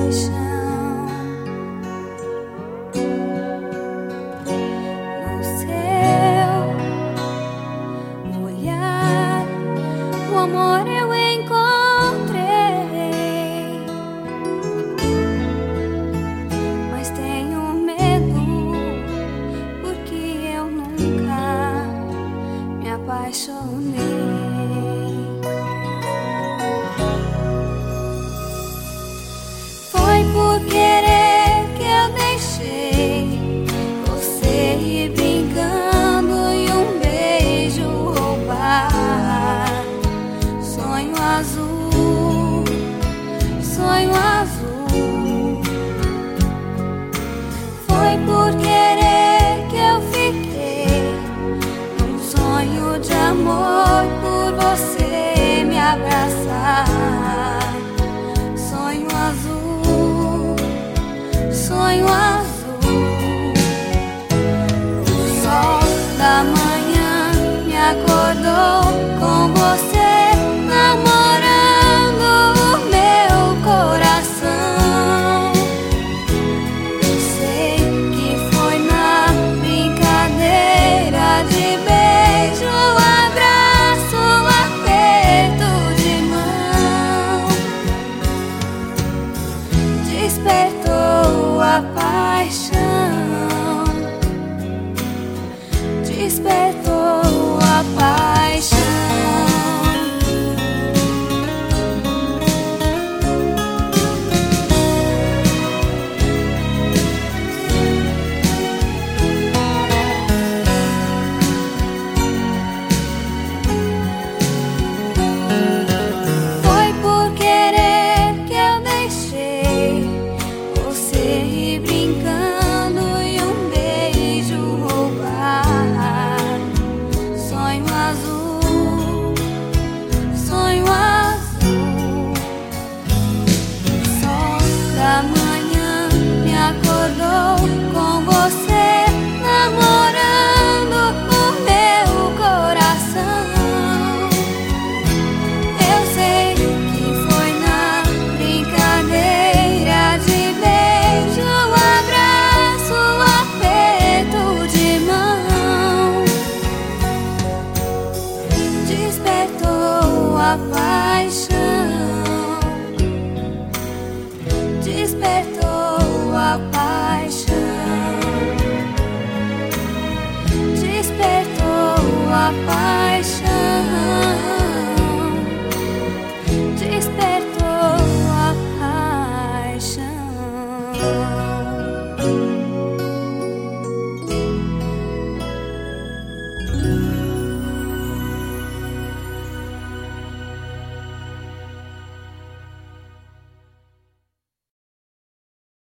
No seu olhar, o amor eu encontrei, mas tenho medo porque eu nunca me apaixonei. Foi por querer que eu deixei você ir brincando e um beijo roubar. Sonho azul, sonho azul. Foi por querer que eu fiquei num sonho de amor por você me abraçar. Sonho azul, sonho azul. O sol da manhã me acordou com você namorando o meu coração. Eu sei que foi na brincadeira de beijo, abraço, aperto de mão. Despertou a paixão, despertou a paixão. Foi por querer que eu deixei você ir brincando e um beijo roubar. Sonho azul, sonho azul. O sol da manhã me acordou com você namorando o meu coração. Eu sei que foi na brincadeira de beijo, abraço, aperto de mão. Despertou a paixão, despertou a paixão, despertou a paixão.